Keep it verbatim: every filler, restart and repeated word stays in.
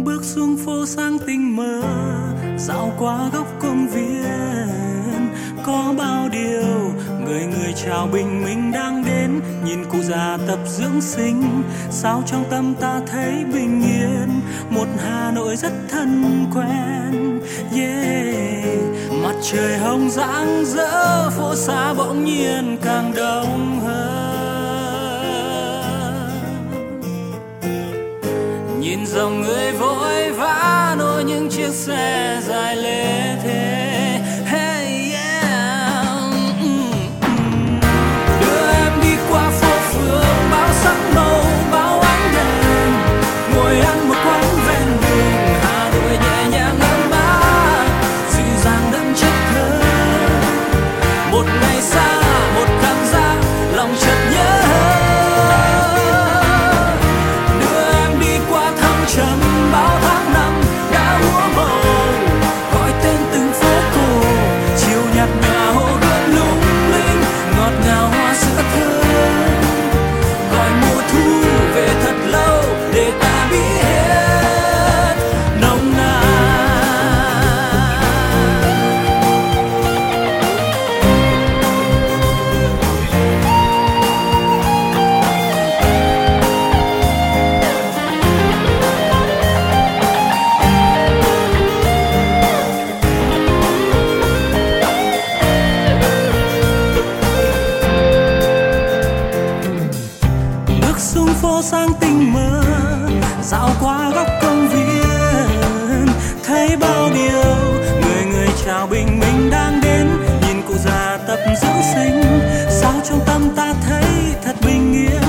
Bước xuống phố sáng tinh mơ, dạo qua góc công viên, có bao điều người người chào bình minh đang đến. Nhìn cụ già tập dưỡng sinh, sao trong tâm ta thấy bình yên. Một Hà Nội rất thân quen, yeah. Mặt trời hồng rạng rỡ, phố xa bỗng nhiên càng đông hơn. Nhìn dòng người vội vã nối những chiếc xe dài lê thế. Hey yeah. Đưa em đi qua phố phường bao sắc màu, bao ánh đèn, ngồi ăn một quán ven đường. Hà Nội nhẹ nhàng ấm áp, dịu dàng đậm chất thơ. Một ngày xa, một cảm giác lòng chợt nhớ. Đưa em đi qua thăng trầm bao tháng năm đã úa màu, gọi tên từng phố cổ. Chiều nhạt nhòa hồ gươm lung linh, ngọt ngào hoa sữa thơm. Gọi mùa thu về thật lâu để ta biết hết nồng nàn. Bước xuống phố sáng tinh mơ, dạo qua góc công viên, thấy bao điều người người chào bình minh đang đến. Nhìn cụ già tập dưỡng sinh, sao trong tâm ta thấy thật bình yên.